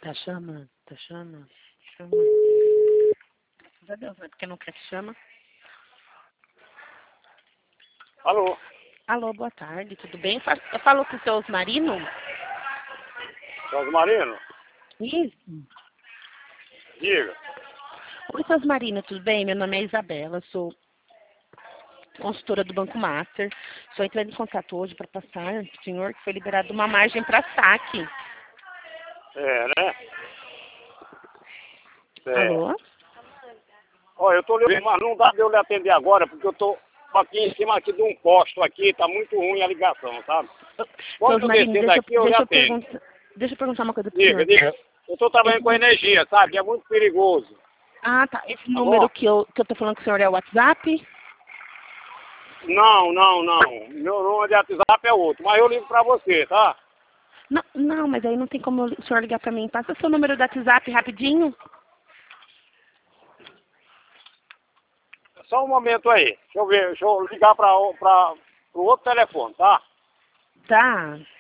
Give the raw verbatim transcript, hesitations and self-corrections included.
Tá chamando, tá chamando, chama. Já deu, né? Porque não quer que chama. Alô? Alô, boa tarde, tudo bem? Fa- Eu falo com o seu Osmarino? Jorge Marino? Isso. Diga. Oi, seu Osmarino, tudo bem? Meu nome é Isabela, sou consultora do Banco Master. Estou entrando em contato hoje para passar para o senhor que foi liberado uma margem para saque. É, né? É. Alô? Ó, eu tô ligando, mas não dá de eu lhe atender agora, porque eu tô aqui em cima aqui de um posto aqui, tá muito ruim a ligação, sabe? Seu Quando eu Osmarino, descer deixa, daqui, eu lhe deixa, eu atendo. perguntar, deixa eu perguntar uma coisa para o Diga, senhor. diga. Eu tô trabalhando com Esse- energia, sabe? É muito perigoso. Ah, tá. Esse Tá número bom? que eu, que eu tô falando com o senhor é o WhatsApp? Não, não, não. Meu número de WhatsApp é outro, mas eu ligo pra você, tá? Não, não, mas aí não tem como o senhor ligar para mim. Passa o seu número do WhatsApp rapidinho. Só um momento aí. Deixa eu ver, deixa eu ligar pra, pra, pro outro telefone, tá? Tá.